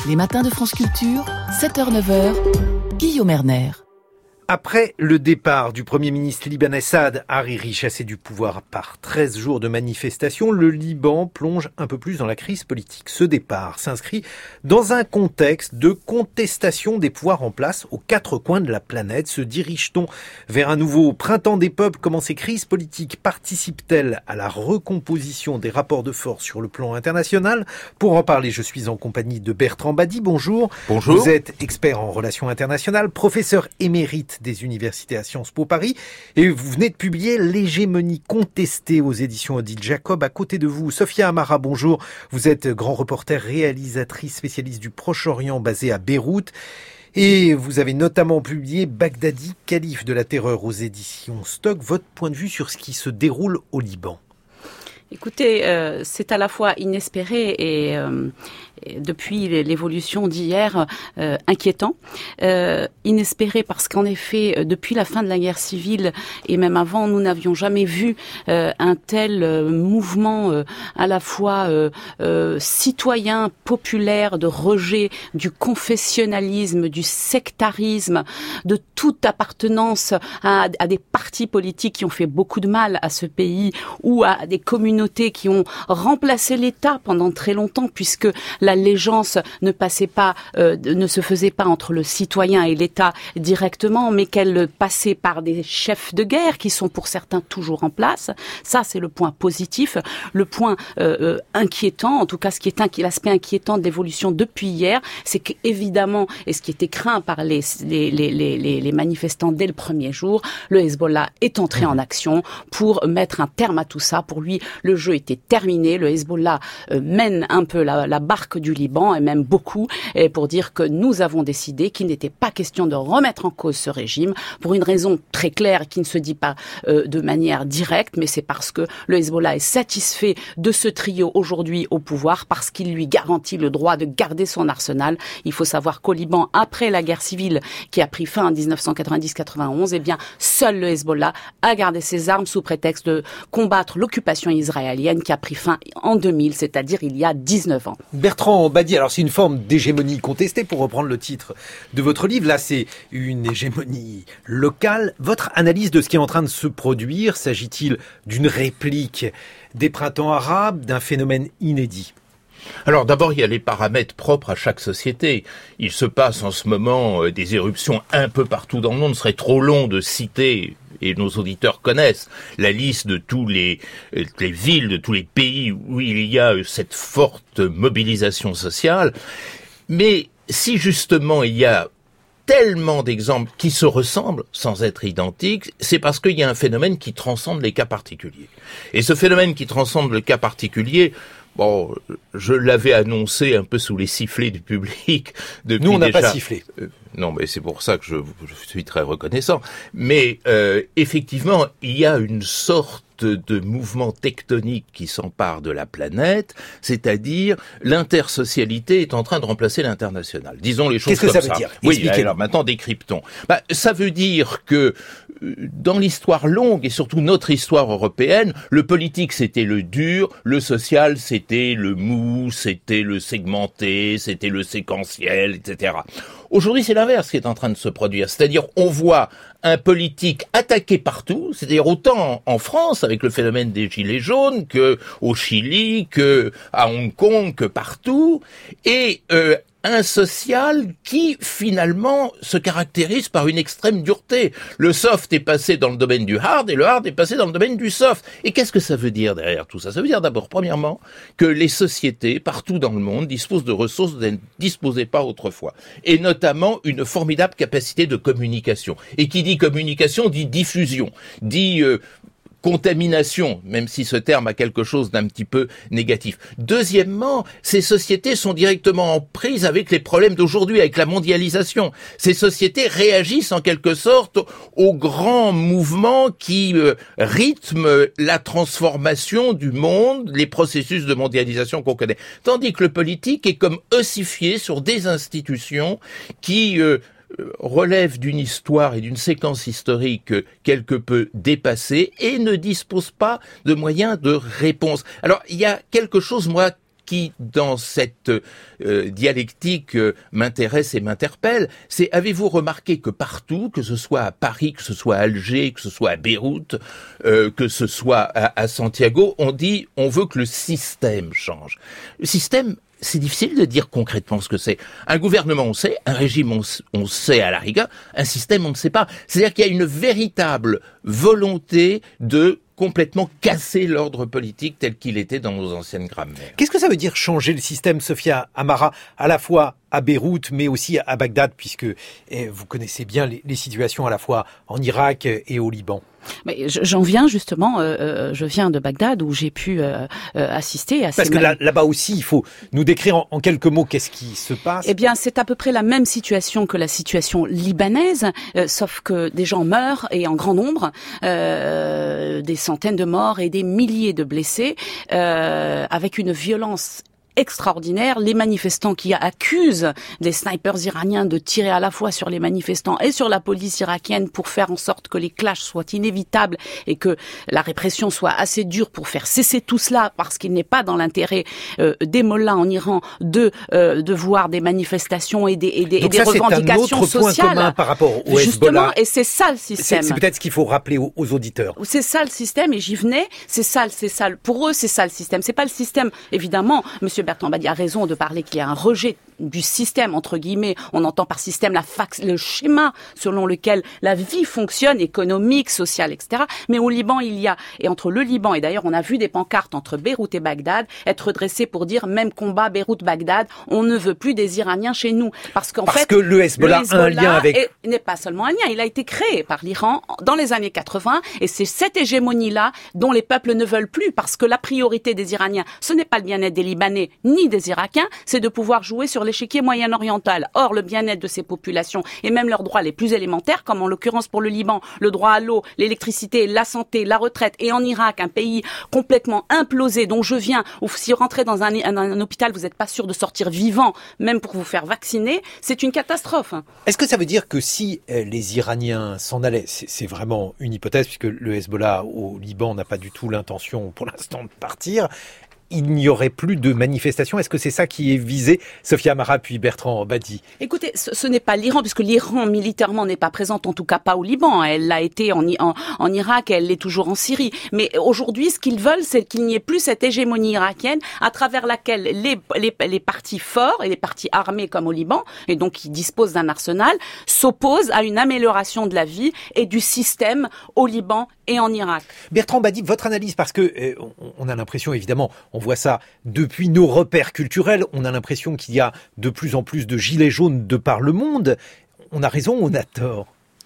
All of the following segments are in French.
Les matins de France Culture, 7h-9h, Guillaume Erner. Après le départ du Premier ministre libanais Saad Hariri, chassé du pouvoir par 13 jours de manifestations, le Liban plonge un peu plus dans la crise politique. Ce départ s'inscrit dans un contexte de contestation des pouvoirs en place aux quatre coins de la planète. Se dirige-t-on vers un nouveau printemps des peuples? Comment ces crises politiques participent-elles à la recomposition des rapports de force sur le plan international? Pour en parler, je suis en compagnie de Bertrand Badi. Bonjour. Bonjour. Vous êtes expert en relations internationales, professeur émérite des universités à Sciences Po Paris, et vous venez de publier L'hégémonie contestée aux éditions Odile Jacob. À côté de vous, Sophia Amara, bonjour. Vous êtes grand reporter, réalisatrice, spécialiste du Proche-Orient basée à Beyrouth. Et vous avez notamment publié Baghdadi, calife de la terreur aux éditions Stock. Votre point de vue sur ce qui se déroule au Liban? Écoutez, c'est à la fois inespéré et depuis l'évolution d'hier, inquiétant. Inespéré parce qu'en effet, depuis la fin de la guerre civile et même avant, nous n'avions jamais vu un tel mouvement à la fois citoyen, populaire, de rejet du confessionnalisme, du sectarisme, de toute appartenance à des partis politiques qui ont fait beaucoup de mal à ce pays ou à des communautés qui ont remplacé l'État pendant très longtemps, puisque l'allégeance ne se faisait pas entre le citoyen et l'État directement, mais qu'elle passait par des chefs de guerre qui sont pour certains toujours en place. Ça, c'est le point positif. Le point inquiétant, en tout cas, l'aspect inquiétant de l'évolution depuis hier, c'est qu'évidemment, et ce qui était craint par les manifestants dès le premier jour, le Hezbollah est entré en action pour mettre un terme à tout ça. Pour lui, le jeu était terminé. Le Hezbollah mène un peu la barque du Liban, et même beaucoup, et pour dire que nous avons décidé qu'il n'était pas question de remettre en cause ce régime pour une raison très claire qui ne se dit pas de manière directe, mais c'est parce que le Hezbollah est satisfait de ce trio aujourd'hui au pouvoir, parce qu'il lui garantit le droit de garder son arsenal. Il faut savoir qu'au Liban, après la guerre civile qui a pris fin en 1990-91, eh bien, seul le Hezbollah a gardé ses armes sous prétexte de combattre l'occupation israélienne qui a pris fin en 2000, c'est-à-dire il y a 19 ans. Bertrand Badi, alors c'est une forme d'hégémonie contestée, pour reprendre le titre de votre livre. Là, c'est une hégémonie locale. Votre analyse de ce qui est en train de se produire, s'agit-il d'une réplique des printemps arabes, d'un phénomène inédit? Alors d'abord, il y a les paramètres propres à chaque société. Il se passe en ce moment des éruptions un peu partout dans le monde. Ce serait trop long de citer, et nos auditeurs connaissent la liste de tous les villes, de tous les pays où il y a cette forte mobilisation sociale. Mais si justement il y a tellement d'exemples qui se ressemblent sans être identiques, c'est parce qu'il y a un phénomène qui transcende les cas particuliers. Et ce phénomène qui transcende le cas particulier, bon, je l'avais annoncé un peu sous les sifflets du public depuis. Nous, on n'a déjà... pas sifflé. Non, mais c'est pour ça que je suis très reconnaissant. Mais effectivement, il y a une sorte de mouvement tectonique qui s'empare de la planète, c'est-à-dire l'intersocialité est en train de remplacer l'international. Disons les choses comme ça. Qu'est-ce que ça veut dire? Oui, alors maintenant décryptons. Ça veut dire que dans l'histoire longue et surtout notre histoire européenne, le politique c'était le dur, le social c'était le mou, c'était le segmenté, c'était le séquentiel, etc. Aujourd'hui, c'est l'inverse qui est en train de se produire. C'est-à-dire, on voit un politique attaqué partout, c'est-à-dire autant en France, avec le phénomène des gilets jaunes, que au Chili, que à Hong Kong, que partout, et un social qui, finalement, se caractérise par une extrême dureté. Le soft est passé dans le domaine du hard, et le hard est passé dans le domaine du soft. Et qu'est-ce que ça veut dire derrière tout ça? Ça veut dire d'abord, premièrement, que les sociétés, partout dans le monde, disposent de ressources dont elles ne disposaient pas autrefois. Et notamment, une formidable capacité de communication. Et qui dit communication, dit diffusion, dit contamination, même si ce terme a quelque chose d'un petit peu négatif. Deuxièmement, ces sociétés sont directement en prise avec les problèmes d'aujourd'hui, avec la mondialisation. Ces sociétés réagissent en quelque sorte aux grands mouvements qui rythment la transformation du monde, les processus de mondialisation qu'on connaît. Tandis que le politique est comme ossifié sur des institutions qui relève d'une histoire et d'une séquence historique quelque peu dépassée et ne dispose pas de moyens de réponse. Alors, il y a quelque chose, moi, qui, dans cette dialectique, m'intéresse et m'interpelle, c'est avez-vous remarqué que partout, que ce soit à Paris, que ce soit à Alger, que ce soit à Beyrouth, que ce soit à Santiago, on dit on veut que le système change. Le système, c'est difficile de dire concrètement ce que c'est. Un gouvernement, on sait. Un régime, on sait à la rigueur. Un système, on ne sait pas. C'est-à-dire qu'il y a une véritable volonté de complètement casser l'ordre politique tel qu'il était dans nos anciennes grammaires. Qu'est-ce que ça veut dire changer le système, Sophia Amara, à la fois à Beyrouth, mais aussi à Bagdad, puisque vous connaissez bien les situations à la fois en Irak et au Liban? Mais j'en viens justement, je viens de Bagdad où j'ai pu assister à ces... Parce que là-bas aussi, il faut nous décrire en quelques mots qu'est-ce qui se passe. Eh bien, c'est à peu près la même situation que la situation libanaise, sauf que des gens meurent et en grand nombre, des centaines de morts et des milliers de blessés, avec une violence extraordinaire. Les manifestants qui accusent des snipers iraniens de tirer à la fois sur les manifestants et sur la police irakienne pour faire en sorte que les clashs soient inévitables et que la répression soit assez dure pour faire cesser tout cela, parce qu'il n'est pas dans l'intérêt des mollahs en Iran de voir des manifestations et des revendications sociales. C'est un autre point commun par rapport au Hezbollah. Justement, et c'est ça le système. C'est peut-être ce qu'il faut rappeler aux auditeurs. C'est ça le système, et j'y venais. C'est ça. Pour eux, c'est ça le système. C'est pas le système, évidemment. Monsieur Bertrand Badi a raison de parler qu'il y a un rejet du système, entre guillemets. On entend par système le schéma selon lequel la vie fonctionne, économique, sociale, etc. Mais au Liban, il y a, et entre le Liban, et d'ailleurs on a vu des pancartes entre Beyrouth et Bagdad être dressées pour dire même combat Beyrouth-Bagdad, on ne veut plus des Iraniens chez nous. Parce que le Hezbollah a un lien avec... n'est pas seulement un lien, il a été créé par l'Iran dans les années 80, et c'est cette hégémonie-là dont les peuples ne veulent plus, parce que la priorité des Iraniens, ce n'est pas le bien-être des Libanais ni des Irakiens, c'est de pouvoir jouer sur l'échiquier moyen-oriental. Or, le bien-être de ces populations et même leurs droits les plus élémentaires, comme en l'occurrence pour le Liban, le droit à l'eau, l'électricité, la santé, la retraite, et en Irak, un pays complètement implosé dont je viens, où si vous rentrez dans un hôpital, vous n'êtes pas sûr de sortir vivant, même pour vous faire vacciner, c'est une catastrophe. Est-ce que ça veut dire que si les Iraniens s'en allaient, c'est vraiment une hypothèse, puisque le Hezbollah au Liban n'a pas du tout l'intention pour l'instant de partir, il n'y aurait plus de manifestations? Est-ce que c'est ça qui est visé? Sophia Amara puis Bertrand Badi. Écoutez, ce n'est pas l'Iran, puisque l'Iran militairement n'est pas présente, en tout cas pas au Liban. Elle l'a été en Irak, elle l'est toujours en Syrie. Mais aujourd'hui, ce qu'ils veulent, c'est qu'il n'y ait plus cette hégémonie irakienne à travers laquelle les partis forts et les partis armés comme au Liban, et donc qui disposent d'un arsenal, s'opposent à une amélioration de la vie et du système au Liban et en Irak. Bertrand Badi, votre analyse, parce que on a l'impression, évidemment, on voit ça depuis nos repères culturels, on a l'impression qu'il y a de plus en plus de gilets jaunes de par le monde. On a raison ou on a tort?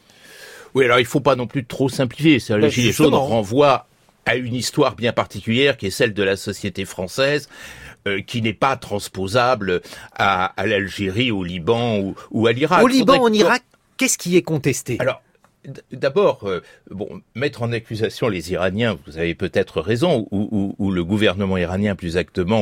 Oui, alors il ne faut pas non plus trop simplifier. Les gilets jaunes renvoient à une histoire bien particulière qui est celle de la société française, qui n'est pas transposable à l'Algérie, au Liban ou à l'Irak. Au Liban, en Irak, qu'est-ce qui est contesté? Alors, d'abord, mettre en accusation les Iraniens, vous avez peut-être raison, ou le gouvernement iranien plus exactement,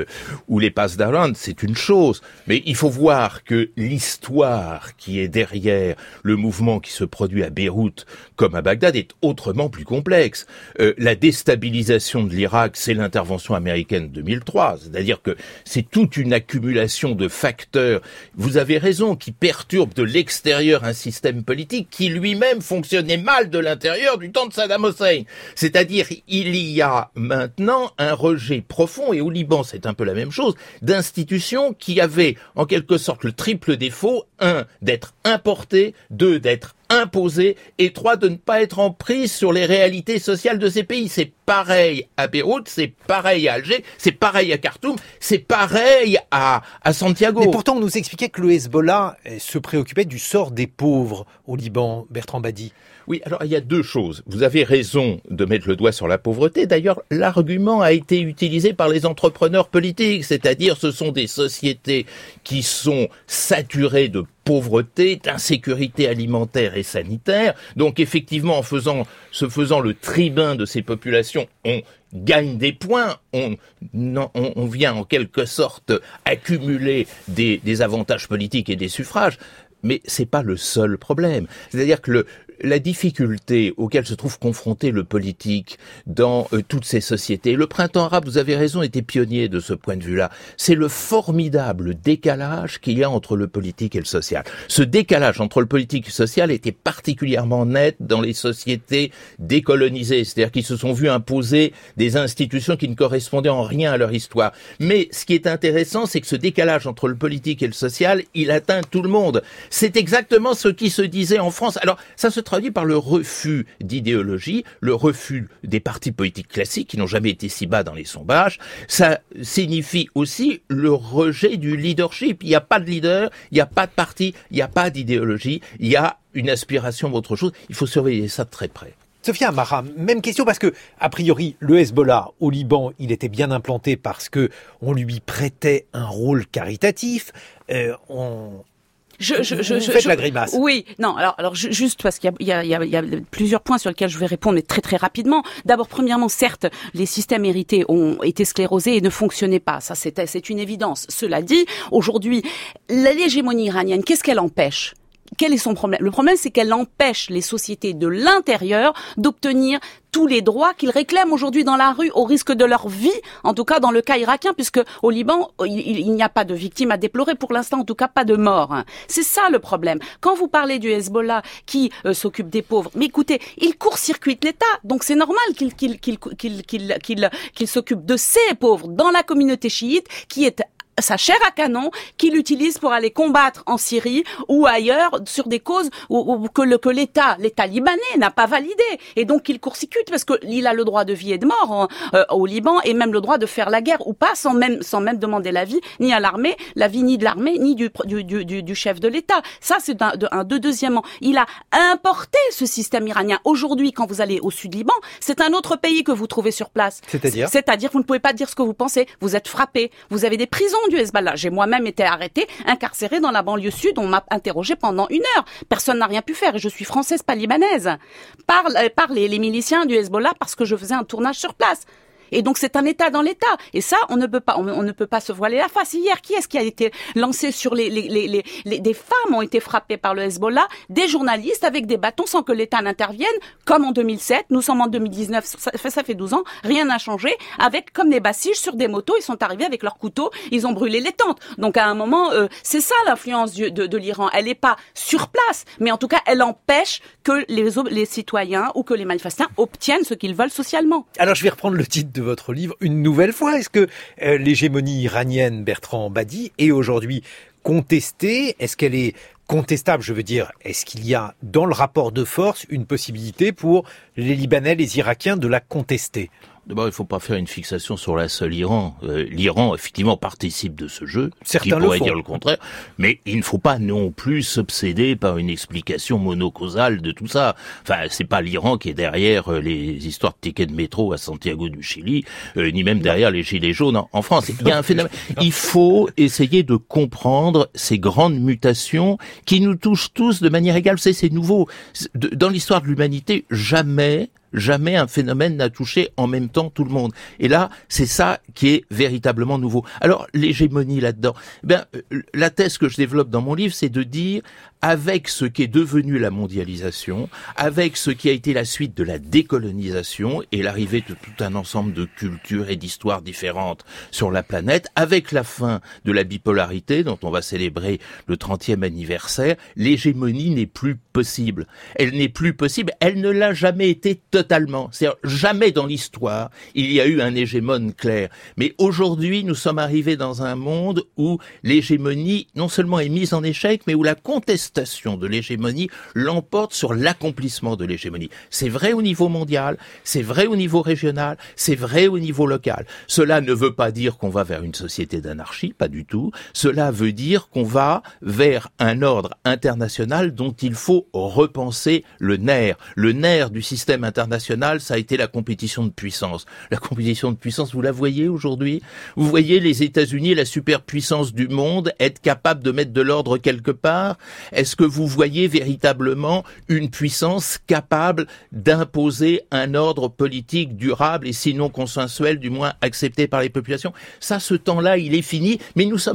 ou les Pasdaran, c'est une chose. Mais il faut voir que l'histoire qui est derrière le mouvement qui se produit à Beyrouth comme à Bagdad est autrement plus complexe. La déstabilisation de l'Irak, c'est l'intervention américaine de 2003. C'est-à-dire que c'est toute une accumulation de facteurs, vous avez raison, qui perturbent de l'extérieur un système politique qui lui-même fonctionnait mal de l'intérieur du temps de Saddam Hussein. C'est-à-dire, il y a maintenant un rejet profond, et au Liban c'est un peu la même chose, d'institutions qui avaient en quelque sorte le triple défaut, 1, d'être importées, 2, d'être imposées, et 3, de ne pas être en prise sur les réalités sociales de ces pays. C'est pareil à Beyrouth, c'est pareil à Alger, c'est pareil à Khartoum, c'est pareil à Santiago. Mais pourtant, on nous expliquait que le Hezbollah se préoccupait du sort des pauvres au Liban, Bertrand Badi. Oui, alors il y a deux choses. Vous avez raison de mettre le doigt sur la pauvreté. D'ailleurs, l'argument a été utilisé par les entrepreneurs politiques, c'est-à-dire ce sont des sociétés qui sont saturées de pauvreté, d'insécurité alimentaire et sanitaire. Donc effectivement, se faisant le tribun de ces populations, on gagne des points, on vient en quelque sorte accumuler des avantages politiques et des suffrages. Mais c'est pas le seul problème. C'est-à-dire que la difficulté auquel se trouve confronté le politique dans toutes ces sociétés, le printemps arabe, vous avez raison, était pionnier de ce point de vue-là, c'est le formidable décalage qu'il y a entre le politique et le social. Ce décalage entre le politique et le social était particulièrement net dans les sociétés décolonisées, c'est-à-dire qui se sont vues imposer des institutions qui ne correspondaient en rien à leur histoire. Mais ce qui est intéressant, c'est que ce décalage entre le politique et le social, il atteint tout le monde. C'est exactement ce qui se disait en France. Alors, ça se traduit par le refus d'idéologie, le refus des partis politiques classiques qui n'ont jamais été si bas dans les sondages. Ça signifie aussi le rejet du leadership. Il n'y a pas de leader, il n'y a pas de parti, il n'y a pas d'idéologie, il y a une aspiration à autre chose. Il faut surveiller ça de très près. Sophia Amara, même question parce que, a priori, le Hezbollah au Liban, il était bien implanté parce que on lui prêtait un rôle caritatif. Vous faites la grimace. Oui, non. Alors juste parce qu'il y a plusieurs points sur lesquels je vais répondre, mais très très rapidement. D'abord, premièrement, certes, les systèmes hérités ont été sclérosés et ne fonctionnaient pas. Ça, c'est une évidence. Cela dit, aujourd'hui, l'hégémonie iranienne, qu'est-ce qu'elle empêche ? Quel est son problème ? Le problème, c'est qu'elle empêche les sociétés de l'intérieur d'obtenir tous les droits qu'ils réclament aujourd'hui dans la rue, au risque de leur vie, en tout cas dans le cas irakien, puisque au Liban, il n'y a pas de victimes à déplorer, pour l'instant, en tout cas pas de morts. C'est ça le problème. Quand vous parlez du Hezbollah qui s'occupe des pauvres, mais écoutez, il court-circuite l'État, donc c'est normal qu'il s'occupe de ces pauvres dans la communauté chiite qui est sa chair à canon qu'il utilise pour aller combattre en Syrie ou ailleurs sur des causes que l'État libanais n'a pas validé, et donc il court-circuite parce que il a le droit de vie et de mort au Liban, et même le droit de faire la guerre ou pas sans même demander l'avis ni à l'armée, l'avis ni de l'armée ni du chef de l'État. Ça c'est deuxièmement, il a importé ce système iranien. Aujourd'hui, quand vous allez au sud Liban, c'est un autre pays que vous trouvez sur place. C'est-à-dire vous ne pouvez pas dire ce que vous pensez, vous êtes frappé, vous avez des prisons du Hezbollah. J'ai moi-même été arrêté, incarcéré dans la banlieue sud, on m'a interrogé pendant 1 heure. Personne n'a rien pu faire, et je suis française, pas libanaise. Par les miliciens du Hezbollah parce que je faisais un tournage sur place. Et donc c'est un État dans l'État. Et ça, on ne peut pas se voiler la face. Hier, qui est-ce qui a été lancé sur des femmes ont été frappées par le Hezbollah, des journalistes avec des bâtons sans que l'État n'intervienne, comme en 2007. Nous sommes en 2019, ça fait 12 ans, rien n'a changé. Avec comme des bassiges sur des motos, ils sont arrivés avec leurs couteaux, ils ont brûlé les tentes. Donc à un moment, c'est ça l'influence de l'Iran. Elle n'est pas sur place, mais en tout cas, elle empêche que les citoyens ou que les manifestants obtiennent ce qu'ils veulent socialement. Alors je vais reprendre le titre de votre livre une nouvelle fois. Est-ce que l'hégémonie iranienne, Bertrand Badi, est aujourd'hui contestée ? Est-ce qu'elle est contestable ? Je veux dire, est-ce qu'il y a dans le rapport de force une possibilité pour les Libanais, les Irakiens de la contester ? D'abord, il ne faut pas faire une fixation sur la seule Iran. L'Iran, effectivement, participe de ce jeu. Certains qui pourrait le font. dire le contraire. Mais il ne faut pas non plus s'obséder par une explication monocausale de tout ça. Enfin, c'est pas l'Iran qui est derrière les histoires de tickets de métro à Santiago du Chili, ni même derrière les gilets jaunes en France. Il y a un phénomène. Il faut essayer de comprendre ces grandes mutations qui nous touchent tous de manière égale. Vous savez, c'est nouveau. Dans l'histoire de l'humanité, jamais un phénomène n'a touché en même temps tout le monde. Et là, c'est ça qui est véritablement nouveau. Alors, l'hégémonie là-dedans, la thèse que je développe dans mon livre, c'est de dire, avec ce qui est devenu la mondialisation, avec ce qui a été la suite de la décolonisation et l'arrivée de tout un ensemble de cultures et d'histoires différentes sur la planète, avec la fin de la bipolarité dont on va célébrer le 30e anniversaire, l'hégémonie n'est plus possible. Elle n'est plus possible, elle ne l'a jamais été totalement. C'est-à-dire, jamais dans l'histoire, il y a eu un hégémone clair. Mais aujourd'hui, nous sommes arrivés dans un monde où l'hégémonie, non seulement est mise en échec, mais où la contestation de l'hégémonie l'emporte sur l'accomplissement de l'hégémonie. C'est vrai au niveau mondial, c'est vrai au niveau régional, c'est vrai au niveau local. Cela ne veut pas dire qu'on va vers une société d'anarchie, pas du tout. Cela veut dire qu'on va vers un ordre international dont il faut repenser le nerf. Le nerf du système international, ça a été la compétition de puissance. La compétition de puissance, vous la voyez aujourd'hui ? Vous voyez les États-Unis, la superpuissance du monde, être capable de mettre de l'ordre quelque part ? Est-ce que vous voyez véritablement une puissance capable d'imposer un ordre politique durable et sinon consensuel, du moins accepté par les populations ? Ça, ce temps-là, il est fini, mais nous sommes tellement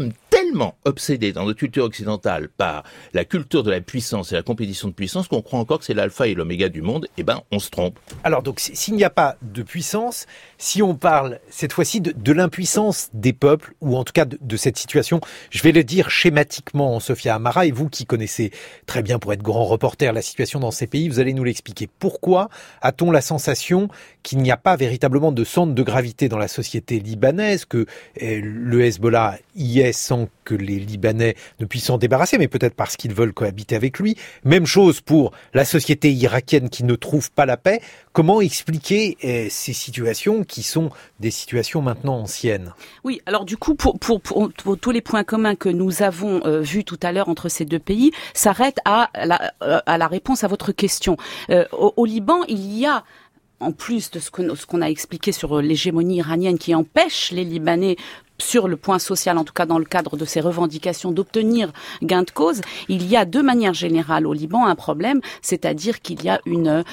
tellement obsédés dans notre culture occidentale par la culture de la puissance et la compétition de puissance qu'on croit encore que c'est l'alpha et l'oméga du monde. On se trompe. Alors donc, s'il n'y a pas de puissance, si on parle cette fois-ci de l'impuissance des peuples, ou en tout cas de cette situation, je vais le dire schématiquement, Sophia Amara, et vous qui connaissez très bien pour être grand reporter la situation dans ces pays, vous allez nous l'expliquer. Pourquoi a-t-on la sensation qu'il n'y a pas véritablement de centre de gravité dans la société libanaise, que le Hezbollah y est sans que les Libanais ne puissent s'en débarrasser, mais peut-être parce qu'ils veulent cohabiter avec lui. Même chose pour la société irakienne qui ne trouve pas la paix. Comment expliquer ces situations qui sont des situations maintenant anciennes? Oui, alors du coup, pour tous les points communs que nous avons vus tout à l'heure entre ces deux pays, s'arrête à la réponse à votre question. Au Liban, il y a, en plus de ce qu'on a expliqué sur l'hégémonie iranienne qui empêche les Libanais, sur le point social, en tout cas dans le cadre de ces revendications, d'obtenir gain de cause, il y a de manière générale au Liban un problème, c'est-à-dire qu'il y a une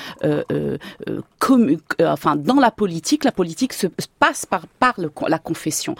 dans la politique se passe par la confession.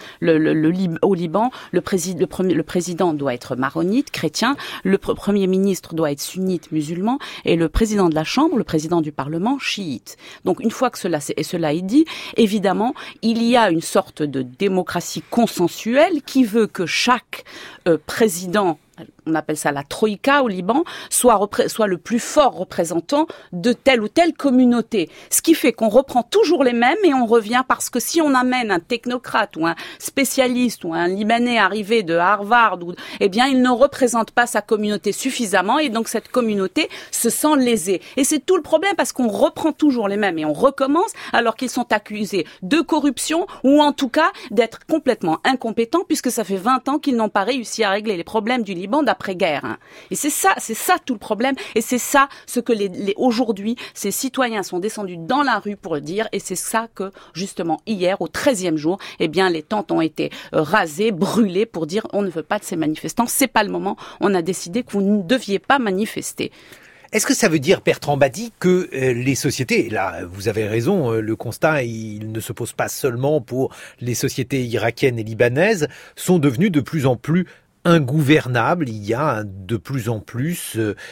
Au Liban, le président doit être maronite, chrétien, le premier ministre doit être sunnite, musulman, et le président de la Chambre, le président du Parlement, chiite. Donc une fois que cela est dit, évidemment, il y a une sorte de démocratie consensuelle qui veut que chaque président, on appelle ça la troïka au Liban, soit le plus fort représentant de telle ou telle communauté. Ce qui fait qu'on reprend toujours les mêmes et on revient, parce que si on amène un technocrate ou un spécialiste ou un Libanais arrivé de Harvard, il ne représente pas sa communauté suffisamment et donc cette communauté se sent lésée. Et c'est tout le problème, parce qu'on reprend toujours les mêmes et on recommence alors qu'ils sont accusés de corruption ou en tout cas d'être complètement incompétents, puisque ça fait 20 ans qu'ils n'ont pas réussi à régler les problèmes du Liban d'après-guerre. Et c'est ça tout le problème. Et c'est ça ce que aujourd'hui, ces citoyens sont descendus dans la rue pour le dire. Et c'est ça que, justement, hier, au 13e jour, les tentes ont été rasées, brûlées pour dire on ne veut pas de ces manifestants. C'est pas le moment. On a décidé que vous ne deviez pas manifester. Est-ce que ça veut dire, Bertrand Badi, que les sociétés, et là vous avez raison, le constat il ne se pose pas seulement pour les sociétés irakiennes et libanaises, sont devenues de plus en plus ingouvernables, il y a de plus en plus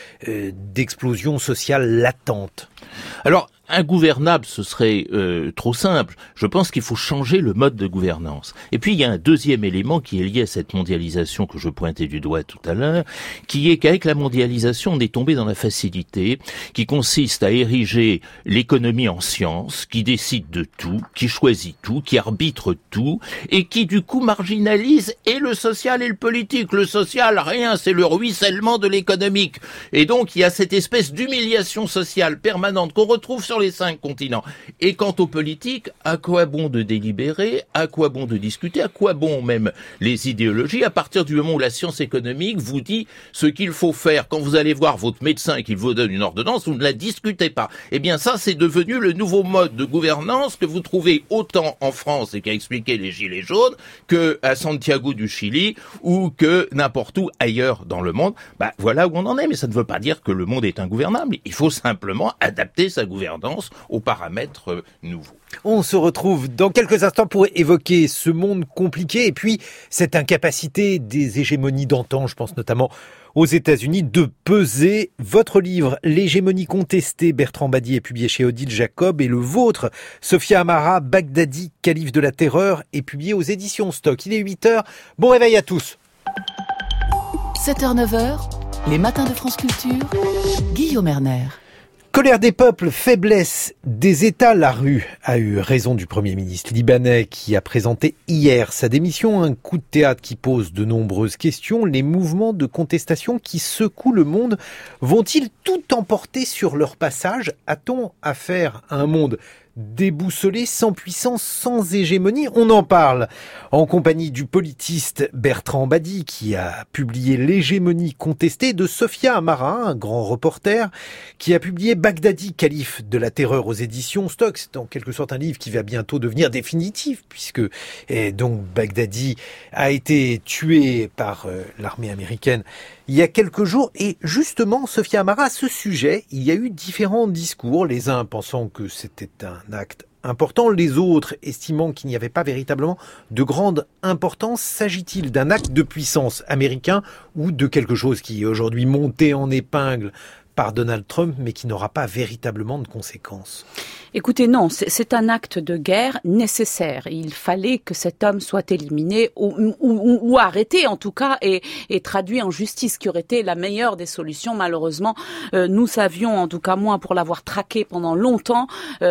d'explosions sociales latentes? Alors, ingouvernable, ce serait trop simple. Je pense qu'il faut changer le mode de gouvernance. Et puis, il y a un deuxième élément qui est lié à cette mondialisation que je pointais du doigt tout à l'heure, qui est qu'avec la mondialisation, on est tombé dans la facilité qui consiste à ériger l'économie en science, qui décide de tout, qui choisit tout, qui arbitre tout, et qui, du coup, marginalise et le social et le politique. Le social, rien, c'est le ruissellement de l'économique. Et donc, il y a cette espèce d'humiliation sociale permanente qu'on retrouve sur les 5 continents. Et quant aux politiques, à quoi bon de délibérer, à quoi bon de discuter, à quoi bon même les idéologies, à partir du moment où la science économique vous dit ce qu'il faut faire. Quand vous allez voir votre médecin et qu'il vous donne une ordonnance, vous ne la discutez pas. Eh bien ça, c'est devenu le nouveau mode de gouvernance que vous trouvez autant en France, et qu'a expliqué les Gilets jaunes, que à Santiago du Chili, ou que n'importe où ailleurs dans le monde. Voilà où on en est, mais ça ne veut pas dire que le monde est ingouvernable. Il faut simplement adapter sa gouvernance aux paramètres nouveaux. On se retrouve dans quelques instants pour évoquer ce monde compliqué et puis cette incapacité des hégémonies d'antan, je pense notamment aux États-Unis, de peser. Votre livre, L'hégémonie contestée, Bertrand Badi, est publié chez Odile Jacob, et le vôtre, Sophia Amara, Bagdadi, calife de la terreur, est publié aux éditions Stock. Il est 8h, bon réveil à tous. 7h, 9h, les matins de France Culture, Guillaume Erner. Colère des peuples, faiblesse des États, la rue a eu raison du Premier ministre libanais qui a présenté hier sa démission, un coup de théâtre qui pose de nombreuses questions. Les mouvements de contestation qui secouent le monde vont-ils tout emporter sur leur passage? A-t-on affaire à un monde déboussolé, sans puissance, sans hégémonie? On en parle en compagnie du politiste Bertrand Badi qui a publié L'hégémonie contestée, de Sophia Amara, un grand reporter, qui a publié Bagdadi, calife de la terreur aux éditions Stock. C'est en quelque sorte un livre qui va bientôt devenir définitif, puisque donc Bagdadi a été tué par l'armée américaine il y a quelques jours. Et justement, Sophia Amara, à ce sujet, il y a eu différents discours, les uns pensant que c'était un acte important, les autres estimant qu'il n'y avait pas véritablement de grande importance. S'agit-il d'un acte de puissance américain ou de quelque chose qui est aujourd'hui monté en épingle par Donald Trump, mais qui n'aura pas véritablement de conséquences? Écoutez, non, c'est un acte de guerre nécessaire. Il fallait que cet homme soit éliminé ou arrêté, en tout cas, et traduit en justice, qui aurait été la meilleure des solutions. Malheureusement, nous savions, en tout cas moi, pour l'avoir traqué pendant longtemps,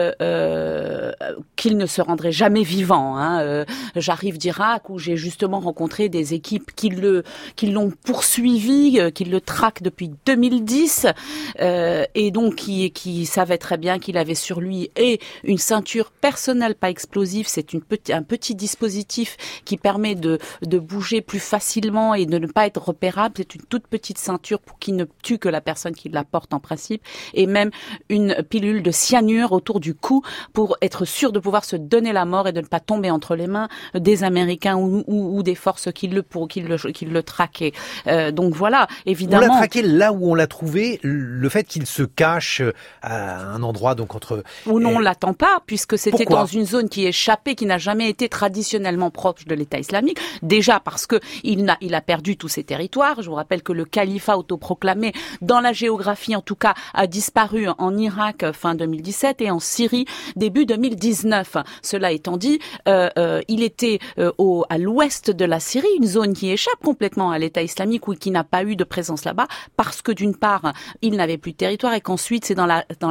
qu'il ne se rendrait jamais vivant. J'arrive d'Irak, où j'ai justement rencontré des équipes qui l'ont poursuivi, qui le traquent depuis 2010, et donc qui savaient très bien qu'il avait sur lui et une ceinture personnelle pas explosive. C'est un petit dispositif qui permet de bouger plus facilement et de ne pas être repérable. C'est une toute petite ceinture pour qui ne tue que la personne qui la porte en principe, et même une pilule de cyanure autour du cou pour être sûr de pouvoir se donner la mort et de ne pas tomber entre les mains des Américains ou des forces qui le traquaient. Donc voilà, évidemment. On l'a traqué là où on l'a trouvé. Le fait qu'il se cache à un endroit donc entre... Ou non, on l'attend pas, puisque c'était Pourquoi ? dans une zone qui est échappée, qui n'a jamais été traditionnellement proche de l'État islamique. Déjà parce que il a perdu tous ses territoires. Je vous rappelle que le califat autoproclamé, dans la géographie en tout cas, a disparu en Irak fin 2017 et en Syrie début 2019. Cela étant dit, il était à l'ouest de la Syrie, une zone qui échappe complètement à l'État islamique ou qui n'a pas eu de présence là-bas, parce que d'une part, il n'avait plus de territoire, et qu'ensuite c'est dans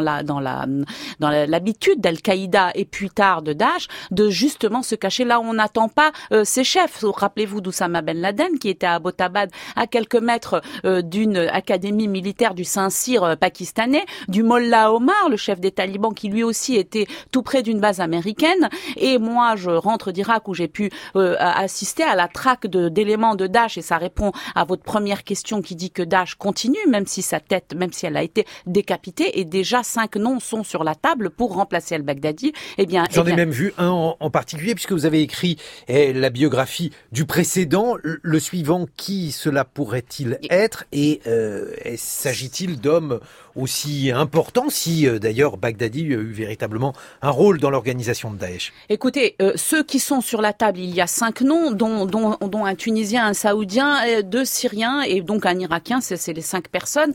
l'habitude d'Al-Qaïda et puis tard de Daesh de justement se cacher là où on n'attend pas ses chefs. Rappelez-vous d'Oussama Ben Laden, qui était à Abbottabad, à quelques mètres d'une académie militaire du Saint-Cyr pakistanais, du Mollah Omar, le chef des talibans, qui lui aussi était tout près d'une base américaine. Et moi, je rentre d'Irak, où j'ai pu assister à la traque d'éléments de Daesh, et ça répond à votre première question qui dit que Daesh continue, même si elle a été décapitée, et déjà 5 noms sont sur la table pour remplacer al-Baghdadi. J'en ai même vu un en particulier, puisque vous avez écrit la biographie du précédent. Le suivant, qui cela pourrait-il être, et s'agit-il d'hommes aussi importants, si d'ailleurs Baghdadi a eu véritablement un rôle dans l'organisation de Daesh? Écoutez, ceux qui sont sur la table, il y a 5 noms, dont un Tunisien, un Saoudien, 2 Syriens et donc un Irakien. C'est les 5 personnes.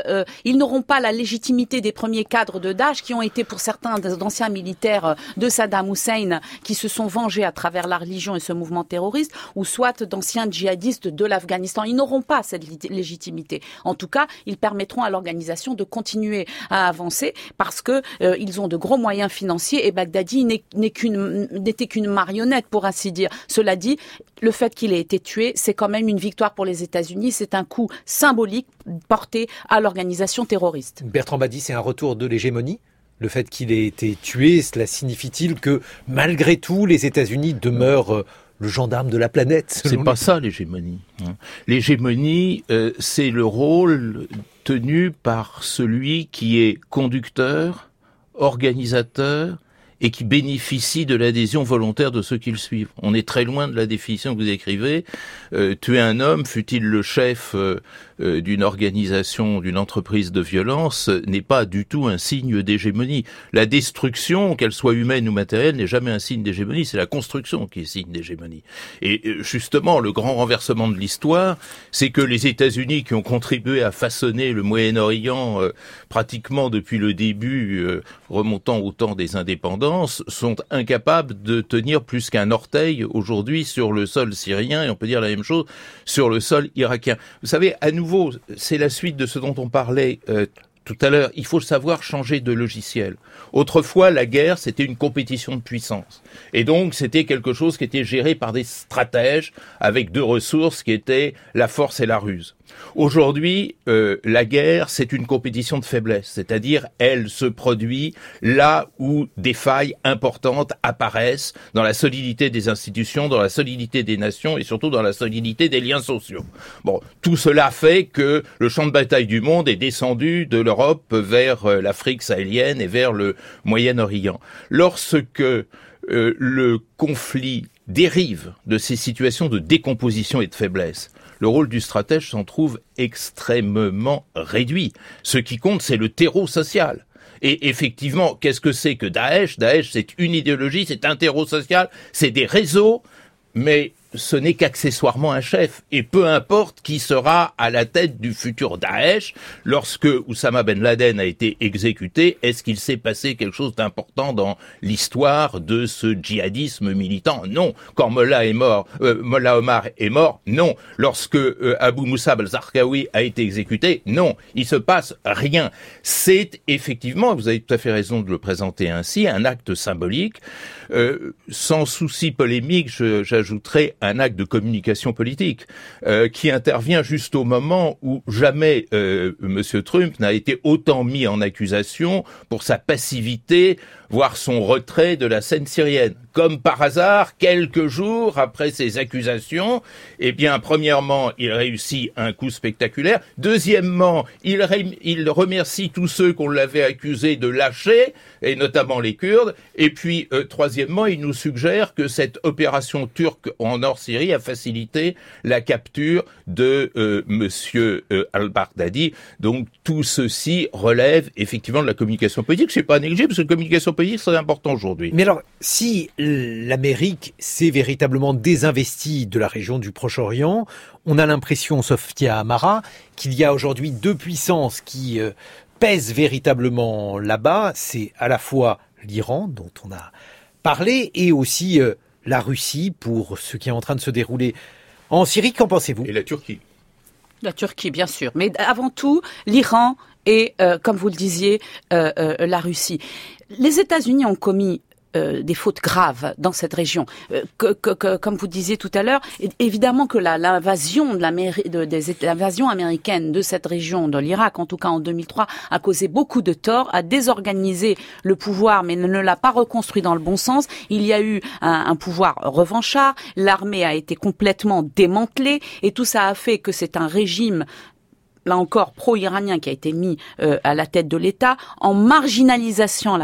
Ils n'auront pas la légitimité des premiers cadres de Daesh, qui ont été pour certains d'anciens militaires de Saddam Hussein, qui se sont vengés à travers la religion et ce mouvement terroriste, ou soit d'anciens djihadistes de l'Afghanistan. Ils n'auront pas cette légitimité. En tout cas, ils permettront à l'organisation de continuer à avancer, parce que ils ont de gros moyens financiers, et Baghdadi n'était qu'une marionnette, pour ainsi dire. Cela dit, le fait qu'il ait été tué, c'est quand même une victoire pour les États-Unis. C'est un coup symbolique porté à l'organisation terroriste. Bertrand Badi, c'est un retour de l'hégémonie ? Le fait qu'il ait été tué, cela signifie-t-il que malgré tout, les États-Unis demeurent le gendarme de la planète? C'est pas ça l'hégémonie. L'hégémonie, c'est le rôle tenu par celui qui est conducteur, organisateur, et qui bénéficie de l'adhésion volontaire de ceux qui le suivent. On est très loin de la définition que vous écrivez. Tuer un homme, fût-il le chef d'une organisation, d'une entreprise de violence, n'est pas du tout un signe d'hégémonie. La destruction, qu'elle soit humaine ou matérielle, n'est jamais un signe d'hégémonie, c'est la construction qui est signe d'hégémonie. Et justement, le grand renversement de l'histoire, c'est que les États-Unis, qui ont contribué à façonner le Moyen-Orient pratiquement depuis le début, remontant au temps des indépendances, sont incapables de tenir plus qu'un orteil aujourd'hui sur le sol syrien, et on peut dire la même chose sur le sol irakien. Vous savez, à nouveau, c'est la suite de ce dont on parlait tout à l'heure. Il faut savoir changer de logiciel. Autrefois, la guerre, c'était une compétition de puissance. Et donc, c'était quelque chose qui était géré par des stratèges avec 2 ressources qui étaient la force et la ruse. Aujourd'hui, la guerre, c'est une compétition de faiblesse, c'est-à-dire elle se produit là où des failles importantes apparaissent dans la solidité des institutions, dans la solidité des nations et surtout dans la solidité des liens sociaux. Bon, tout cela fait que le champ de bataille du monde est descendu de l'Europe vers l'Afrique sahélienne et vers le Moyen-Orient. Lorsque le conflit dérive de ces situations de décomposition et de faiblesse, le rôle du stratège s'en trouve extrêmement réduit. Ce qui compte, c'est le terreau social. Et effectivement, qu'est-ce que c'est que Daesh ? Daesh, c'est une idéologie, c'est un terreau social, c'est des réseaux, mais ce n'est qu'accessoirement un chef. Et peu importe qui sera à la tête du futur Daesh, lorsque Oussama Ben Laden a été exécuté, est-ce qu'il s'est passé quelque chose d'important dans l'histoire de ce djihadisme militant ? Non. Quand Mollah Omar est mort, non. Lorsque Abu Musab al-Zarqawi a été exécuté, non. Il se passe rien. C'est effectivement, vous avez tout à fait raison de le présenter ainsi, un acte symbolique. Sans souci polémique, j'ajouterai un acte de communication politique qui intervient juste au moment où jamais Monsieur Trump n'a été autant mis en accusation pour sa passivité, voire son retrait de la scène syrienne. Comme par hasard, quelques jours après ces accusations, eh bien, premièrement, il réussit un coup spectaculaire. Deuxièmement, il remercie tous ceux qu'on l'avait accusé de lâcher, et notamment les Kurdes. Et puis, troisièmement, il nous suggère que cette opération turque en Nord-Syrie a facilité la capture de Monsieur al-Baghdadi. Donc, tout ceci relève effectivement de la communication politique. C'est pas négligé, parce que la communication politique, c'est important aujourd'hui. Mais alors, si l'Amérique s'est véritablement désinvestie de la région du Proche-Orient, on a l'impression, Sophia Amara, qu'il y a aujourd'hui deux puissances qui pèsent véritablement là-bas. C'est à la fois l'Iran, dont on a parlé, et aussi la Russie, pour ce qui est en train de se dérouler en Syrie. Qu'en pensez-vous ? Et la Turquie. La Turquie, bien sûr. Mais avant tout, l'Iran et, comme vous le disiez, la Russie. Les États-Unis ont commis des fautes graves dans cette région. Comme vous disiez tout à l'heure, évidemment que l'invasion l'invasion américaine de cette région, de l'Irak, en tout cas en 2003, a causé beaucoup de tort, a désorganisé le pouvoir, mais ne l'a pas reconstruit dans le bon sens. Il y a eu un pouvoir revanchard, l'armée a été complètement démantelée, et tout ça a fait que c'est un régime, là encore pro-iranien, qui a été mis à la tête de l'État, en marginalisant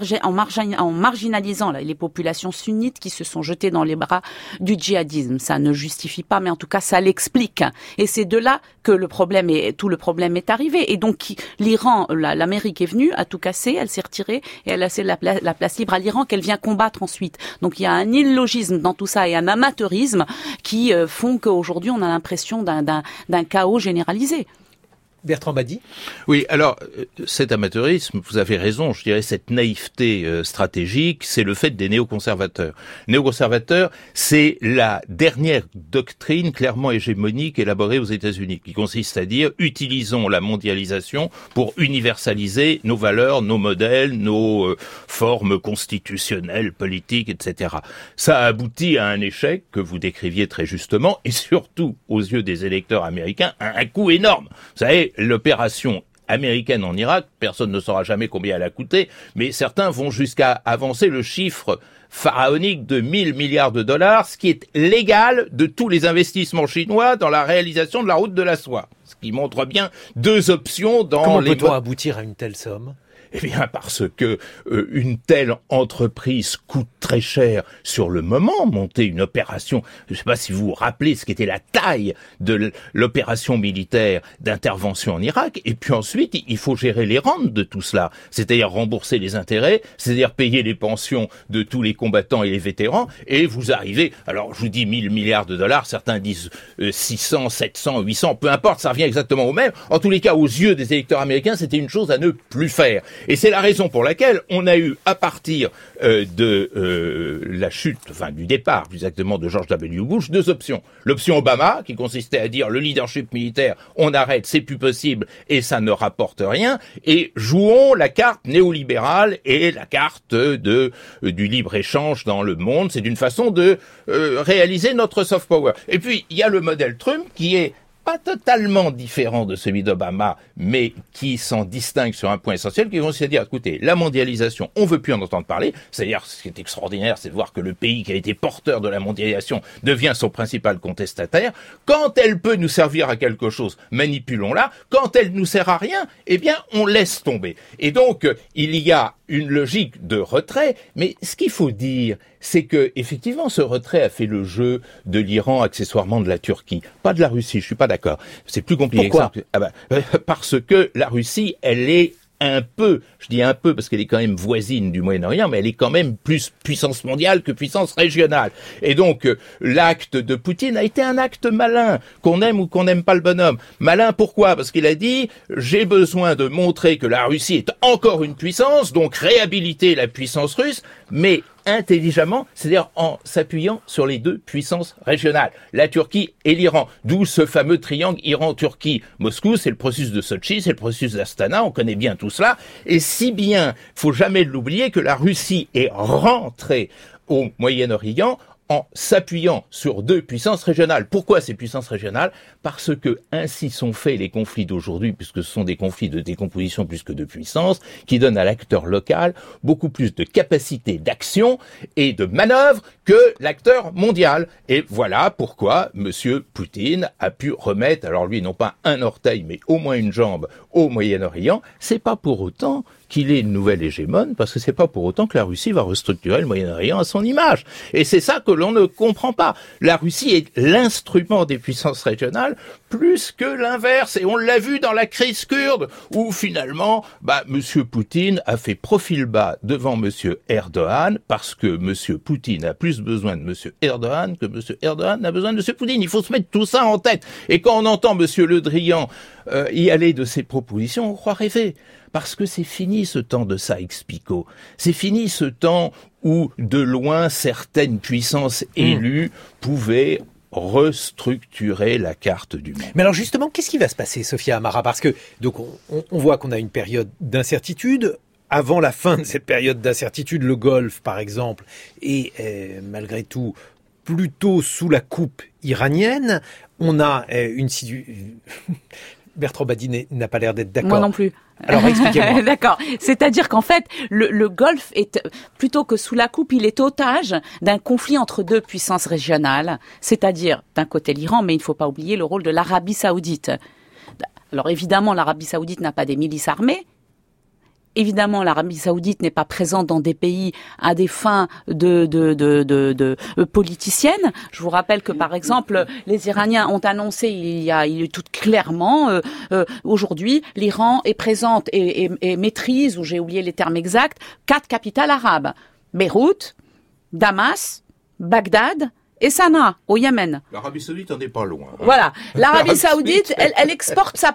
les populations sunnites qui se sont jetées dans les bras du djihadisme. Ça ne justifie pas, mais en tout cas ça l'explique. Et c'est de là que tout le problème est arrivé. Et donc l'Iran, l'Amérique est venue, a tout cassé, elle s'est retirée et elle a laissé la place libre à l'Iran qu'elle vient combattre ensuite. Donc il y a un illogisme dans tout ça et un amateurisme qui font qu'aujourd'hui on a l'impression d'un chaos généralisé. Bertrand Badi ? Oui, alors, cet amateurisme, vous avez raison, je dirais cette naïveté stratégique, c'est le fait des néoconservateurs. Néoconservateurs, c'est la dernière doctrine clairement hégémonique élaborée aux États-Unis, qui consiste à dire, utilisons la mondialisation pour universaliser nos valeurs, nos modèles, nos formes constitutionnelles, politiques, etc. Ça a abouti à un échec que vous décriviez très justement, et surtout, aux yeux des électeurs américains, un coût énorme. Vous savez, l'opération américaine en Irak, personne ne saura jamais combien elle a coûté, mais certains vont jusqu'à avancer le chiffre pharaonique de 1000 milliards de dollars, ce qui est l'égal de tous les investissements chinois dans la réalisation de la route de la soie. Ce qui montre bien deux options dans Comment peut-on aboutir à une telle somme ? Eh bien, parce que une telle entreprise coûte très cher sur le moment. Monter une opération, je ne sais pas si vous vous rappelez ce qu'était la taille de l'opération militaire d'intervention en Irak. Et puis ensuite, il faut gérer les rentes de tout cela, c'est-à-dire rembourser les intérêts, c'est-à-dire payer les pensions de tous les combattants et les vétérans. Et vous arrivez, alors je vous dis 1000 milliards de dollars, certains disent 600, 700, 800, peu importe, ça revient exactement au même. En tous les cas, aux yeux des électeurs américains, c'était une chose à ne plus faire. Et c'est la raison pour laquelle on a eu, à partir de la chute, enfin du départ plus exactement de George W. Bush, deux options. L'option Obama, qui consistait à dire le leadership militaire, on arrête, c'est plus possible et ça ne rapporte rien, et jouons la carte néolibérale et la carte du libre-échange dans le monde. C'est une façon de réaliser notre soft power. Et puis, il y a le modèle Trump qui est pas totalement différent de celui d'Obama, mais qui s'en distingue sur un point essentiel, qui vont se dire, écoutez, la mondialisation, on veut plus en entendre parler. C'est-à-dire, ce qui est extraordinaire, c'est de voir que le pays qui a été porteur de la mondialisation devient son principal contestataire. Quand elle peut nous servir à quelque chose, manipulons-la. Quand elle nous sert à rien, eh bien, on laisse tomber. Et donc, il y a une logique de retrait, mais ce qu'il faut dire, c'est que, effectivement, ce retrait a fait le jeu de l'Iran, accessoirement de la Turquie. Pas de la Russie, je suis pas d'accord. C'est plus compliqué. Pourquoi ? Parce que la Russie, elle est un peu, je dis un peu parce qu'elle est quand même voisine du Moyen-Orient, mais elle est quand même plus puissance mondiale que puissance régionale. Et donc, l'acte de Poutine a été un acte malin, qu'on aime ou qu'on n'aime pas le bonhomme. Malin pourquoi ? Parce qu'il a dit, j'ai besoin de montrer que la Russie est encore une puissance, donc réhabiliter la puissance russe, mais intelligemment, c'est-à-dire en s'appuyant sur les deux puissances régionales, la Turquie et l'Iran. D'où ce fameux triangle Iran-Turquie. Moscou, c'est le processus de Sochi, c'est le processus d'Astana, on connaît bien tout cela. Et si bien, faut jamais l'oublier, que la Russie est rentrée au Moyen-Orient en s'appuyant sur deux puissances régionales. Pourquoi ces puissances régionales ? Parce que ainsi sont faits les conflits d'aujourd'hui, puisque ce sont des conflits de décomposition plus que de puissance, qui donnent à l'acteur local beaucoup plus de capacité d'action et de manœuvre que l'acteur mondial. Et voilà pourquoi Monsieur Poutine a pu remettre, alors lui non pas un orteil, mais au moins une jambe au Moyen-Orient. C'est pas pour autant qu'il est une nouvelle hégémone, parce que c'est pas pour autant que la Russie va restructurer le Moyen-Orient à son image. Et c'est ça que l'on ne comprend pas. La Russie est l'instrument des puissances régionales plus que l'inverse. Et on l'a vu dans la crise kurde, où finalement, Monsieur Poutine a fait profil bas devant Monsieur Erdogan, parce que Monsieur Poutine a plus besoin de Monsieur Erdogan que Monsieur Erdogan a besoin de Monsieur Poutine. Il faut se mettre tout ça en tête. Et quand on entend Monsieur Le Drian y aller de ses propositions, on croit rêver. Parce que c'est fini ce temps de Sykes-Picot. C'est fini ce temps où, de loin, certaines puissances élues pouvaient restructurer la carte du monde. Mais alors justement, qu'est-ce qui va se passer, Sophia Amara ? Parce que donc on voit qu'on a une période d'incertitude. Avant la fin de cette période d'incertitude, le Golfe, par exemple, est malgré tout plutôt sous la coupe iranienne. On a une situation... Bertrand Badi n'a pas l'air d'être d'accord. Moi non plus. Alors expliquez-moi. D'accord. C'est-à-dire qu'en fait, le Golfe est, plutôt que sous la coupe, il est otage d'un conflit entre deux puissances régionales. C'est-à-dire, d'un côté l'Iran, mais il ne faut pas oublier le rôle de l'Arabie Saoudite. Alors évidemment, l'Arabie Saoudite n'a pas des milices armées. Évidemment, l'Arabie Saoudite n'est pas présente dans des pays à des fins de politiciennes. Je vous rappelle que, par exemple, les Iraniens ont annoncé il y a tout clairement, aujourd'hui, l'Iran est présente et maîtrise, ou j'ai oublié les termes exacts, 4 capitales arabes. Beyrouth, Damas, Bagdad et Sanaa, au Yémen. L'Arabie Saoudite en est pas loin. Voilà. L'Arabie Saoudite, elle exporte sa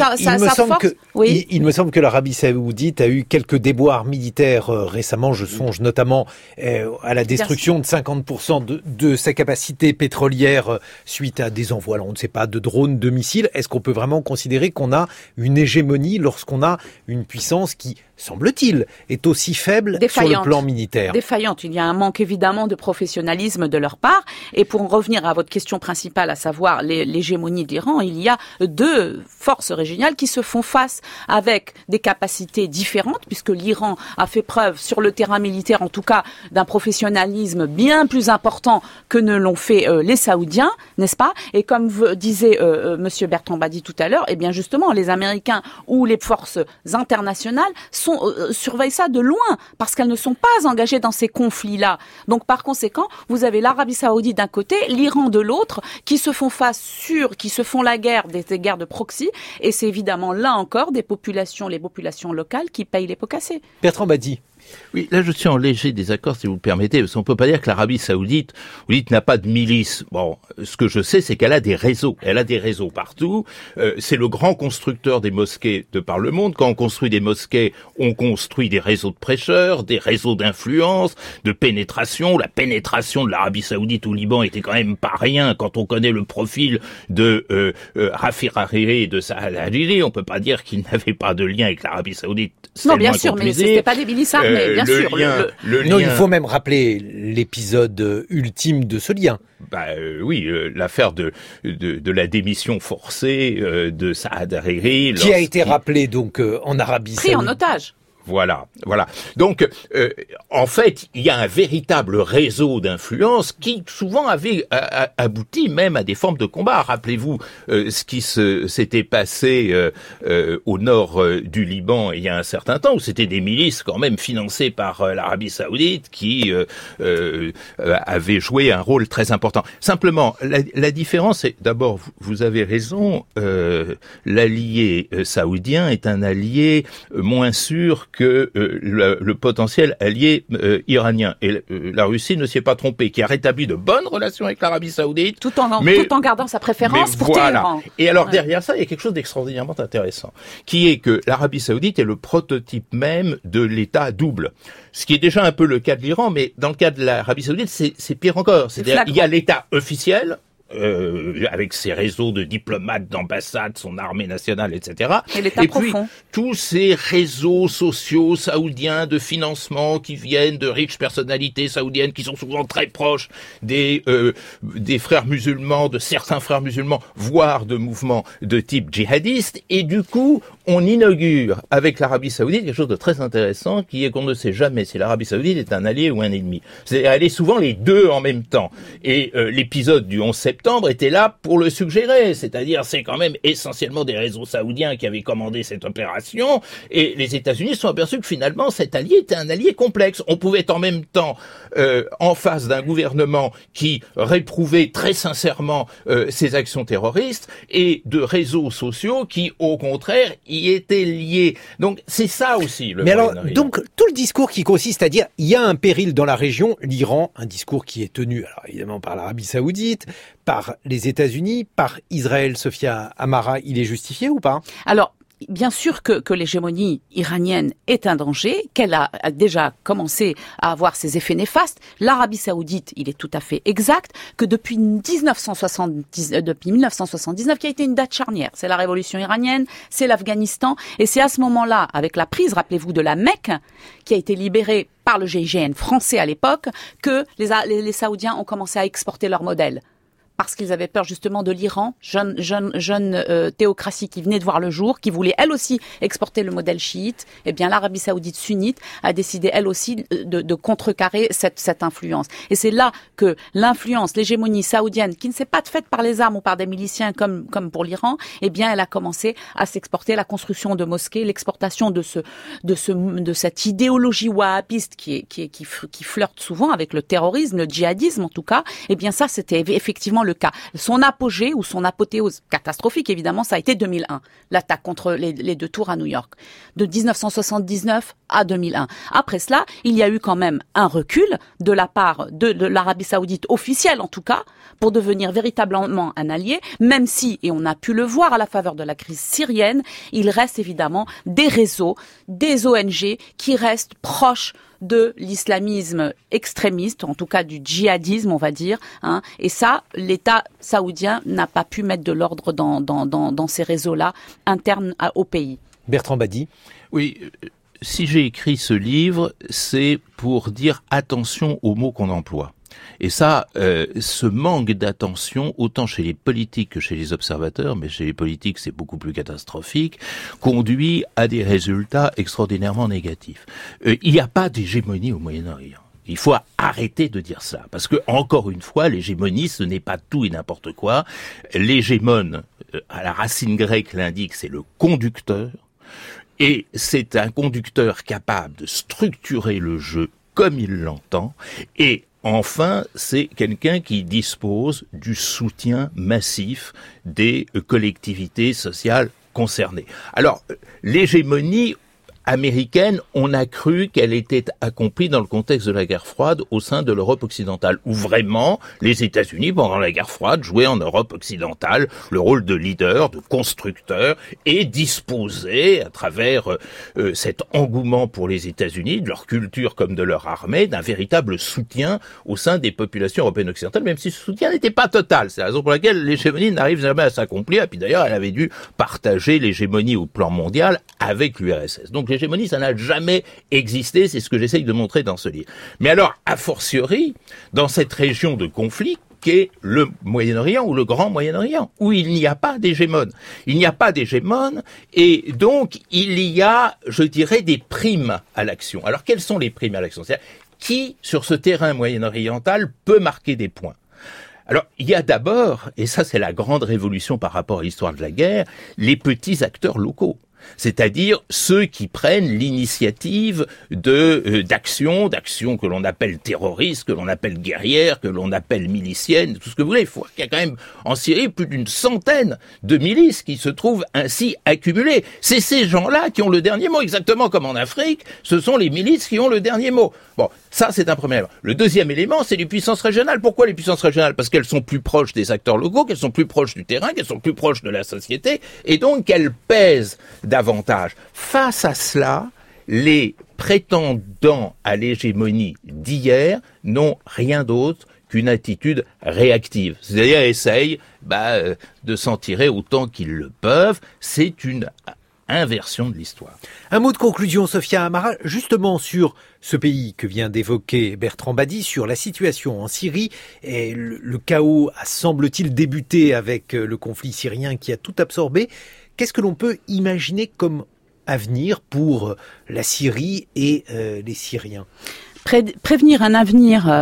force. Oui. Il me semble que l'Arabie Saoudite a eu quelques déboires militaires récemment. Je songe notamment à la destruction de 50% de sa capacité pétrolière suite à des envois, on ne sait pas, de drones, de missiles. Est-ce qu'on peut vraiment considérer qu'on a une hégémonie lorsqu'on a une puissance qui, semble-t-il, est aussi faible sur le plan militaire ? Défaillante. Il y a un manque évidemment de professionnalisme de leur part. Et pour en revenir à votre question principale, à savoir l'hégémonie de l'Iran, il y a deux forces régionales qui se font face avec des capacités différentes, puisque l'Iran a fait preuve sur le terrain militaire, en tout cas, d'un professionnalisme bien plus important que ne l'ont fait les Saoudiens, n'est-ce pas ? Et comme disait Monsieur Bertrand Badi tout à l'heure, eh bien justement, les Américains ou les forces internationales surveillent ça de loin, parce qu'elles ne sont pas engagées dans ces conflits-là. Donc par conséquent, vous avez l'Arabie Saoudite d'un côté, l'Iran de l'autre, qui se font qui se font la guerre, des guerres de proxy, et c'est évidemment là encore les populations locales qui payent les pots cassés. Bertrand Badi. Oui, là je suis en léger désaccord si vous le permettez, parce qu'on peut pas dire que l'Arabie Saoudite, vous dites, n'a pas de milice. Bon, ce que je sais, c'est qu'elle a des réseaux. Elle a des réseaux partout. C'est le grand constructeur des mosquées de par le monde. Quand on construit des mosquées, on construit des réseaux de prêcheurs, des réseaux d'influence, de pénétration. La pénétration de l'Arabie Saoudite au Liban était quand même pas rien quand on connaît le profil de Rafir Hariri et de Saad Hariri. On peut pas dire qu'ils n'avaient pas de lien avec l'Arabie Saoudite. Non, bien sûr, mais c'était pas des milices armées. Bien sûr. Non, il faut même rappeler l'épisode ultime de ce lien. Oui, l'affaire de la démission forcée de Saad Hariri. Qui a été rappelé donc en Arabie Saoudite. Pris en otage. Voilà. Donc, en fait, il y a un véritable réseau d'influence qui souvent avait abouti même à des formes de combat. Rappelez-vous ce qui s'était passé au nord du Liban il y a un certain temps, où c'était des milices quand même financées par l'Arabie Saoudite qui avaient joué un rôle très important. Simplement, la différence est, d'abord, vous avez raison, l'allié saoudien est un allié moins sûr que le potentiel allié iranien. Et la Russie ne s'y est pas trompée, qui a rétabli de bonnes relations avec l'Arabie Saoudite. Tout en gardant sa préférence pour Téhéran. Et alors derrière ça, il y a quelque chose d'extraordinairement intéressant, qui est que l'Arabie Saoudite est le prototype même de l'État double. Ce qui est déjà un peu le cas de l'Iran, mais dans le cas de l'Arabie Saoudite, c'est pire encore. C'est-à-dire, il y a l'État officiel, avec ses réseaux de diplomates, d'ambassades, son armée nationale, etc. Et puis, tous ces réseaux sociaux saoudiens de financement qui viennent de riches personnalités saoudiennes qui sont souvent très proches des frères musulmans, de certains frères musulmans, voire de mouvements de type djihadiste. Et du coup, on inaugure avec l'Arabie Saoudite quelque chose de très intéressant, qui est qu'on ne sait jamais si l'Arabie Saoudite est un allié ou un ennemi. C'est-à-dire, elle est souvent les deux en même temps. Et l'épisode du 11 septembre était là pour le suggérer, c'est-à-dire c'est quand même essentiellement des réseaux saoudiens qui avaient commandé cette opération, et les États-Unis se sont aperçus que finalement cet allié était un allié complexe. On pouvait être en même temps en face d'un gouvernement qui réprouvait très sincèrement ces actions terroristes, et de réseaux sociaux qui au contraire y étaient liés. Donc c'est ça aussi le Moyen-Orient. Alors donc tout le discours qui consiste à dire il y a un péril dans la région, l'Iran, un discours qui est tenu alors évidemment par l'Arabie Saoudite, par les États-Unis, par Israël, Sophia Amara, il est justifié ou pas? Alors, bien sûr que l'hégémonie iranienne est un danger, qu'elle a déjà commencé à avoir ses effets néfastes. L'Arabie Saoudite, il est tout à fait exact que depuis 1979, qui a été une date charnière, c'est la révolution iranienne, c'est l'Afghanistan, et c'est à ce moment-là, avec la prise, rappelez-vous, de la Mecque, qui a été libérée par le GIGN français à l'époque, que les Saoudiens ont commencé à exporter leur modèle. Parce qu'ils avaient peur justement de l'Iran, jeune théocratie qui venait de voir le jour, qui voulait elle aussi exporter le modèle chiite. Eh bien, l'Arabie Saoudite sunnite a décidé elle aussi de contrecarrer cette influence. Et c'est là que l'influence, l'hégémonie saoudienne, qui ne s'est pas faite par les armes ou par des miliciens comme pour l'Iran, eh bien, elle a commencé à s'exporter, la construction de mosquées, l'exportation de cette idéologie wahhabiste qui flirte souvent avec le terrorisme, le djihadisme en tout cas. Eh bien, ça, c'était effectivement le cas. Son apogée ou son apothéose catastrophique, évidemment, ça a été 2001, l'attaque contre les deux tours à New York, de 1979 à 2001. Après cela, il y a eu quand même un recul de la part de l'Arabie Saoudite officielle, en tout cas, pour devenir véritablement un allié, même si, et on a pu le voir à la faveur de la crise syrienne, il reste évidemment des réseaux, des ONG qui restent proches de l'islamisme extrémiste, en tout cas du djihadisme, on va dire, hein. Et ça, l'État saoudien n'a pas pu mettre de l'ordre dans ces réseaux-là internes au pays. Bertrand Badi. Oui, si j'ai écrit ce livre, c'est pour dire attention aux mots qu'on emploie. Et ça, ce manque d'attention, autant chez les politiques que chez les observateurs, mais chez les politiques c'est beaucoup plus catastrophique, conduit à des résultats extraordinairement négatifs. Il n'y a pas d'hégémonie au Moyen-Orient. Il faut arrêter de dire ça, parce que encore une fois, l'hégémonie, ce n'est pas tout et n'importe quoi. L'hégémone, à la racine grecque l'indique, c'est le conducteur, et c'est un conducteur capable de structurer le jeu comme il l'entend, et enfin, c'est quelqu'un qui dispose du soutien massif des collectivités sociales concernées. Alors, l'hégémonie américaine, on a cru qu'elle était accomplie dans le contexte de la guerre froide au sein de l'Europe occidentale, où vraiment les États-Unis, pendant la guerre froide, jouaient en Europe occidentale le rôle de leader, de constructeur, et disposaient, à travers cet engouement pour les États-Unis, de leur culture comme de leur armée, d'un véritable soutien au sein des populations européennes occidentales, même si ce soutien n'était pas total. C'est la raison pour laquelle l'hégémonie n'arrive jamais à s'accomplir, et puis d'ailleurs, elle avait dû partager l'hégémonie au plan mondial avec l'URSS. Donc l'hégémonie, ça n'a jamais existé, c'est ce que j'essaye de montrer dans ce livre. Mais alors, a fortiori, dans cette région de conflit, qu'est le Moyen-Orient ou le Grand Moyen-Orient, où il n'y a pas d'hégémone. Il n'y a pas d'hégémone et donc il y a, je dirais, des primes à l'action. Alors quelles sont les primes à l'action ? C'est-à-dire, qui, sur ce terrain moyen-oriental, peut marquer des points ? Alors, il y a d'abord, et ça c'est la grande révolution par rapport à l'histoire de la guerre, les petits acteurs locaux. C'est-à-dire ceux qui prennent l'initiative d'actions que l'on appelle terroristes, que l'on appelle guerrières, que l'on appelle miliciennes, tout ce que vous voulez. Il faut qu'il y a quand même en Syrie plus d'une centaine de milices qui se trouvent ainsi accumulées. C'est ces gens-là qui ont le dernier mot, exactement comme en Afrique, ce sont les milices qui ont le dernier mot. Bon, ça c'est un premier élément. Le deuxième élément, c'est les puissances régionales. Pourquoi les puissances régionales ? Parce qu'elles sont plus proches des acteurs locaux, qu'elles sont plus proches du terrain, qu'elles sont plus proches de la société, et donc qu'elles pèsent davantage. Face à cela, les prétendants à l'hégémonie d'hier n'ont rien d'autre qu'une attitude réactive. C'est-à-dire essayent de s'en tirer autant qu'ils le peuvent. C'est une inversion de l'histoire. Un mot de conclusion, Sophia Amara, justement sur ce pays que vient d'évoquer Bertrand Badi, sur la situation en Syrie. Et le chaos a, semble-t-il, débuté avec le conflit syrien qui a tout absorbé. Qu'est-ce que l'on peut imaginer comme avenir pour la Syrie et les Syriens ? Prédire un avenir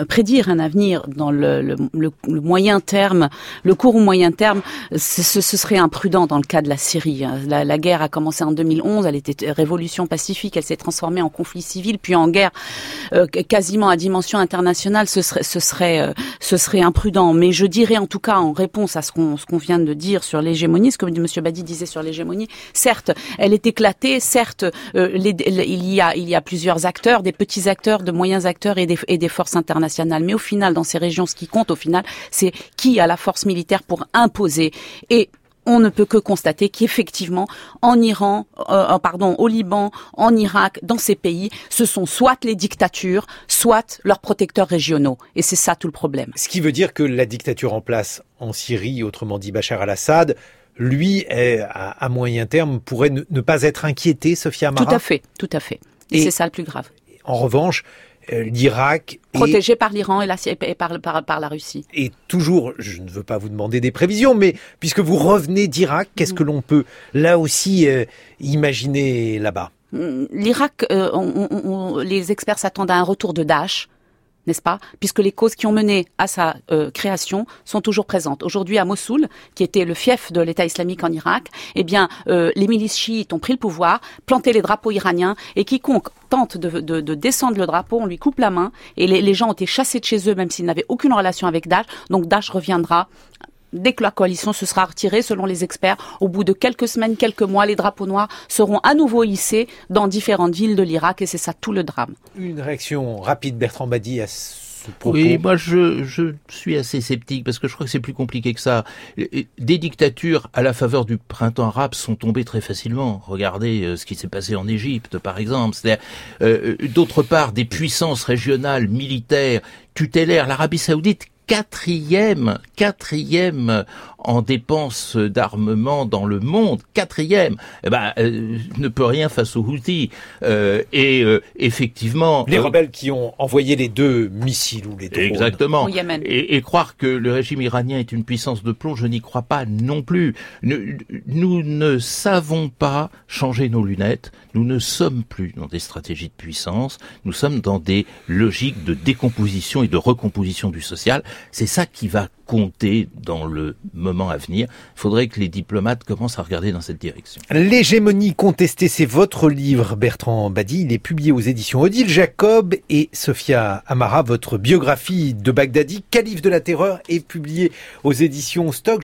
dans le moyen terme, le court ou moyen terme, ce serait imprudent dans le cas de la Syrie. La guerre a commencé en 2011, elle était révolution pacifique, elle s'est transformée en conflit civil, puis en guerre quasiment à dimension internationale. Ce serait imprudent. Mais je dirais en tout cas en réponse à ce qu'on vient de dire sur l'hégémonie, ce que M. Badi disait sur l'hégémonie, certes, elle est éclatée, certes, il y a plusieurs acteurs, des petits acteurs, de moyens acteurs et des forces internationales. Mais au final, dans ces régions, ce qui compte au final, c'est qui a la force militaire pour imposer. Et on ne peut que constater qu'effectivement, en Iran, au Liban, en Irak, dans ces pays, ce sont soit les dictatures, soit leurs protecteurs régionaux. Et c'est ça tout le problème. Ce qui veut dire que la dictature en place en Syrie, autrement dit Bachar al-Assad, lui, à moyen terme, pourrait ne pas être inquiété, Sophia Amara ? Tout à fait. Et c'est ça le plus grave. En revanche, l'Irak protégé par l'Iran et par la Russie. Et toujours, je ne veux pas vous demander des prévisions, mais puisque vous revenez d'Irak, qu'est-ce que l'on peut là aussi imaginer là-bas ? L'Irak, les experts s'attendent à un retour de Daesh, n'est-ce pas ? Puisque les causes qui ont mené à sa création sont toujours présentes. Aujourd'hui, à Mossoul, qui était le fief de l'État islamique en Irak, les milices chiites ont pris le pouvoir, planté les drapeaux iraniens, et quiconque tente de descendre le drapeau, on lui coupe la main, et les gens ont été chassés de chez eux, même s'ils n'avaient aucune relation avec Daesh. Donc Daesh reviendra. Dès que la coalition se sera retirée, selon les experts, au bout de quelques semaines, quelques mois, les drapeaux noirs seront à nouveau hissés dans différentes villes de l'Irak, et c'est ça tout le drame. Une réaction rapide, Bertrand Badi, à ce propos. Oui, moi je suis assez sceptique parce que je crois que c'est plus compliqué que ça. Des dictatures à la faveur du printemps arabe sont tombées très facilement. Regardez ce qui s'est passé en Égypte, par exemple. C'est-à-dire, d'autre part, des puissances régionales, militaires, tutélaires, l'Arabie Saoudite, quatrième en dépenses d'armement dans le monde, ne peut rien face aux Houthis. Effectivement... Les rebelles qui ont envoyé les 2 missiles ou les drones. Exactement. Au Yémen. Et croire que le régime iranien est une puissance de plomb, je n'y crois pas non plus. Nous ne savons pas changer nos lunettes. Nous ne sommes plus dans des stratégies de puissance. Nous sommes dans des logiques de décomposition et de recomposition du social. C'est ça qui va compter dans le moment à venir. Il faudrait que les diplomates commencent à regarder dans cette direction. L'hégémonie contestée, c'est votre livre, Bertrand Badi. Il est publié aux éditions Odile Jacob et Sophia Amara. Votre biographie de Baghdadi, Calife de la terreur, est publiée aux éditions Stock.